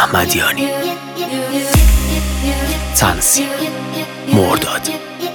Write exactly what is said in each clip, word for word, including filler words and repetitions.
احمدیانی. تنظیم مرداد.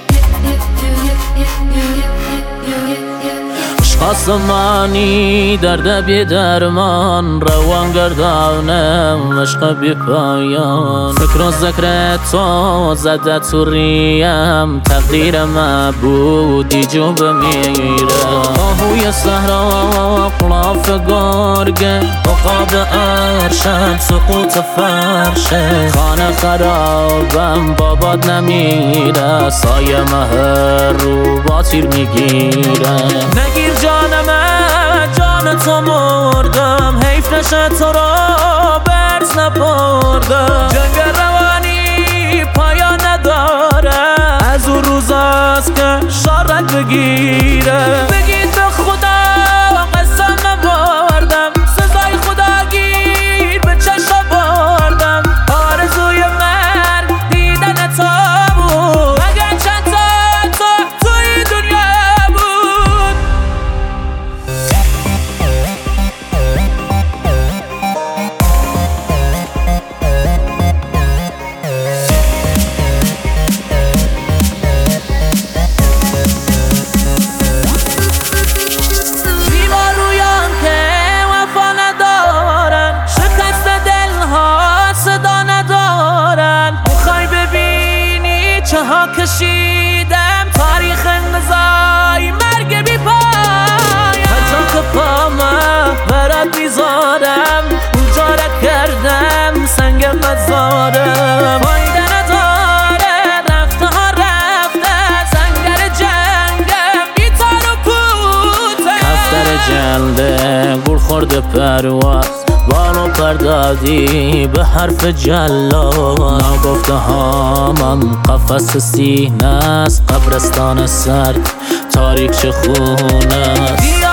آسمانی درد بی درمان، روان گردانم عشق بی پایان. فکر و ذکر تو زده تو ریم، تقدیر معبودی جو بمیره. آهوی صحرا قلاف گرگه، عقاب ارشد سقوط فرشه. خانه خرابم بابات نمیره، سایه مهر رو باطیل میگیره. نگیر جانم جان تو مردم، حیف نشه تو را برز نبردم. جنگ روانی پایان نداره، از اون روز است که شارت بگیره. بگید به خدا قسم نبردم، سزای خدا گیر به چشم بردم. آرزوی من دیدن تو بود، مگر چند تا تو توی دنیا بود. ها کشیدم تاریخ انقضای مرگ بی پای. حتی که پامه برات میذارم، اونجا را کردم سنگ مزارم. فایده نداره رفته ها رفته، سنگر جنگم بی تار و پوته. کفتر جلده گل خورده پرواز، بالو پردادی به حرف جلاد. نگفته ها من قفس سینه است، قبرستان سرد تاریک چه خونه است.